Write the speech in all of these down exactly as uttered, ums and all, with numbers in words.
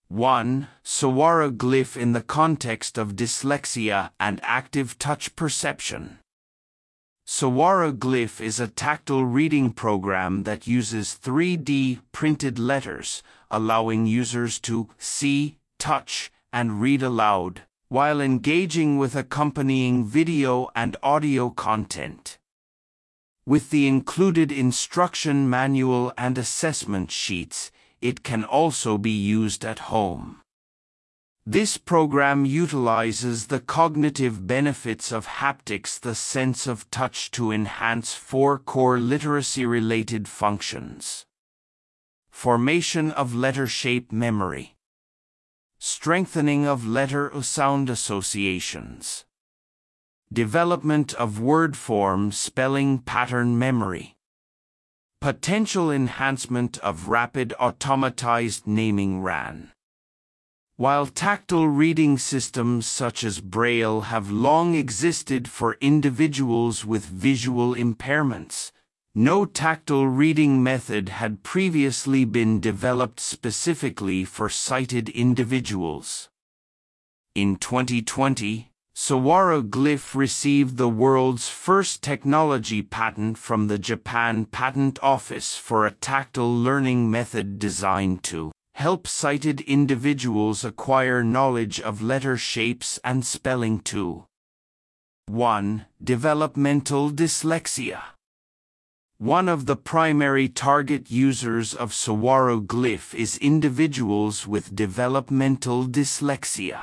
one. Sawara glyph in the context of dyslexia and active touch perception. Sawara glyph is a tactile reading program that uses three D printed letters, allowing users to see, touch, and read aloud, while engaging with accompanying video and audio content. With the included instruction manual and assessment sheets, it can also be used at home. This program utilizes the cognitive benefits of haptics, the sense of touch, to enhance four core literacy-related functions: formation of letter shape memory, strengthening of letter-sound associations, development of word form spelling pattern memory, potential enhancement of rapid automatized naming R A N. While tactile reading systems such as Braille have long existed for individuals with visual impairments, no tactile reading method had previously been developed specifically for sighted individuals. In twenty twenty, Sawara glyph received the world's first technology patent from the Japan Patent Office for a tactile learning method designed to help sighted individuals acquire knowledge of letter shapes and spelling too. one. Developmental dyslexia. One of the primary target users of Sawara glyph is individuals with developmental dyslexia.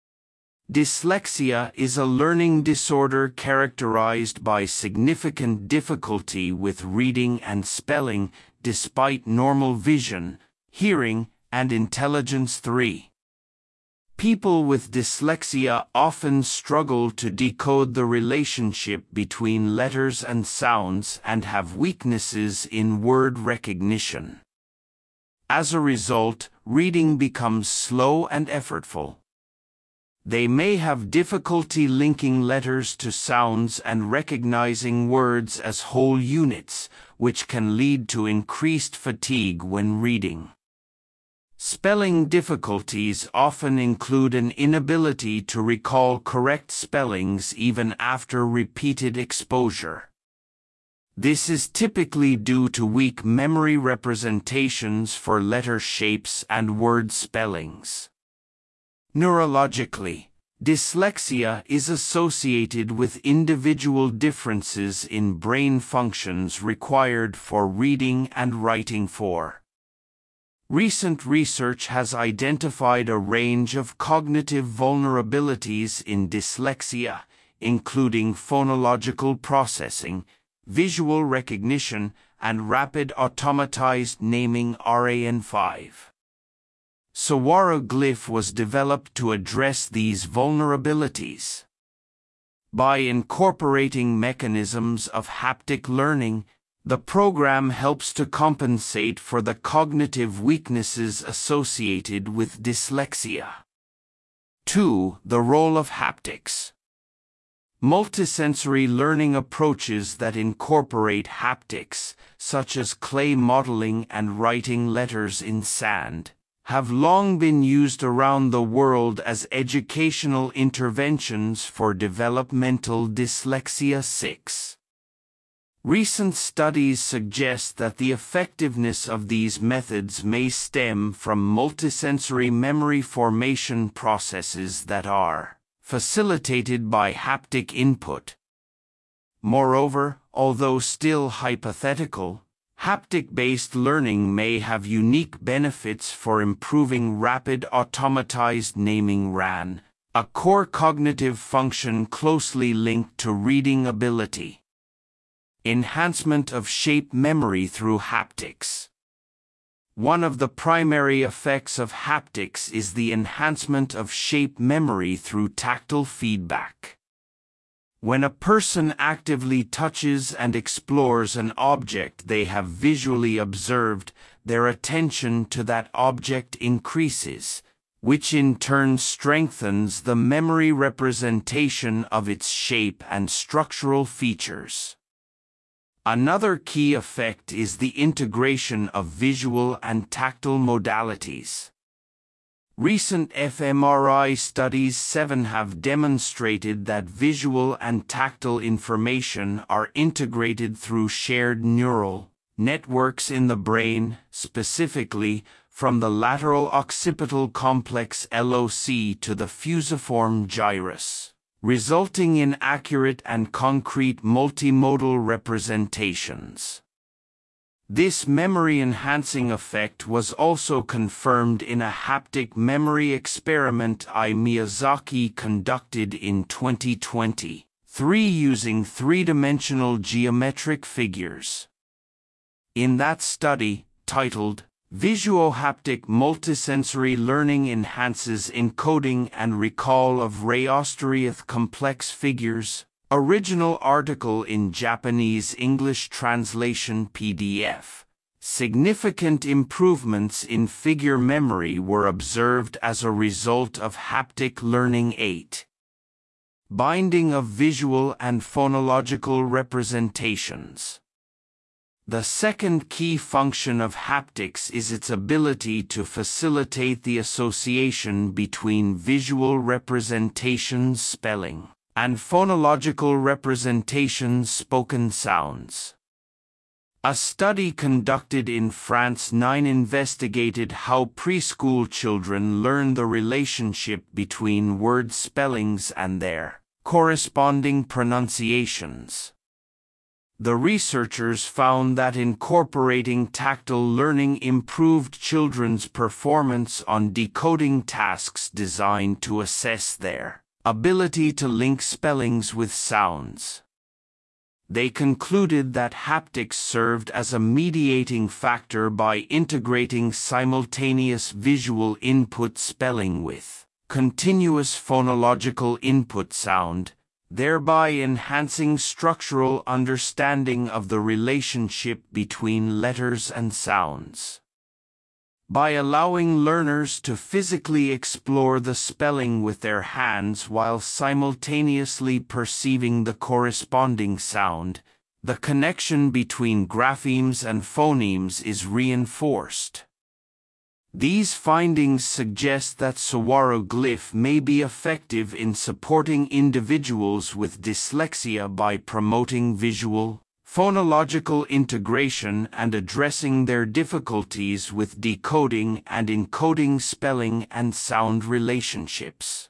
Dyslexia is a learning disorder characterized by significant difficulty with reading and spelling despite normal vision, hearing, and intelligence. three. People with dyslexia often struggle to decode the relationship between letters and sounds and have weaknesses in word recognition. As a result, reading becomes slow and effortful. They may have difficulty linking letters to sounds and recognizing words as whole units, which can lead to increased fatigue when reading. Spelling difficulties often include an inability to recall correct spellings even after repeated exposure. This is typically due to weak memory representations for letter shapes and word spellings. Neurologically, dyslexia is associated with individual differences in brain functions required for reading and writing. four. Recent research has identified a range of cognitive vulnerabilities in dyslexia, including phonological processing, visual recognition, and rapid automatized naming R A N five. Sawara glyph was developed to address these vulnerabilities. By incorporating mechanisms of haptic learning, the program helps to compensate for the cognitive weaknesses associated with dyslexia. two. The role of haptics. Multisensory learning approaches that incorporate haptics, such as clay modeling and writing letters in sand, have long been used around the world as educational interventions for developmental dyslexia. six. Recent studies suggest that the effectiveness of these methods may stem from multisensory memory formation processes that are facilitated by haptic input. Moreover, although still hypothetical, haptic-based learning may have unique benefits for improving rapid automatized naming R A N, a core cognitive function closely linked to reading ability. Enhancement of shape memory through haptics. One of the primary effects of haptics is the enhancement of shape memory through tactile feedback. When a person actively touches and explores an object they have visually observed, their attention to that object increases, which in turn strengthens the memory representation of its shape and structural features. Another key effect is the integration of visual and tactile modalities. Recent fMRI studies seven have demonstrated that visual and tactile information are integrated through shared neural networks in the brain, specifically from the lateral occipital complex L O C to the fusiform gyrus, resulting in accurate and concrete multimodal representations. This memory-enhancing effect was also confirmed in a haptic memory experiment I. Miyazaki conducted in twenty twenty-three using three-dimensional geometric figures. In that study, titled Visuohaptic Multisensory Learning Enhances Encoding and Recall of Rheosteriath Complex Figures, original article in Japanese-English translation P D F. Significant improvements in figure memory were observed as a result of haptic learning eight. Binding of visual and phonological representations. The second key function of haptics is its ability to facilitate the association between visual representations spelling and phonological representations spoken sounds. A study conducted in France nine investigated how preschool children learn the relationship between word spellings and their corresponding pronunciations. The researchers found that incorporating tactile learning improved children's performance on decoding tasks designed to assess their ability to link spellings with sounds. They concluded that haptics served as a mediating factor by integrating simultaneous visual input spelling with continuous phonological input sound, thereby enhancing structural understanding of the relationship between letters and sounds. By allowing learners to physically explore the spelling with their hands while simultaneously perceiving the corresponding sound, the connection between graphemes and phonemes is reinforced. These findings suggest that saguaro glyph may be effective in supporting individuals with dyslexia by promoting visual, phonological integration and addressing their difficulties with decoding and encoding spelling and sound relationships.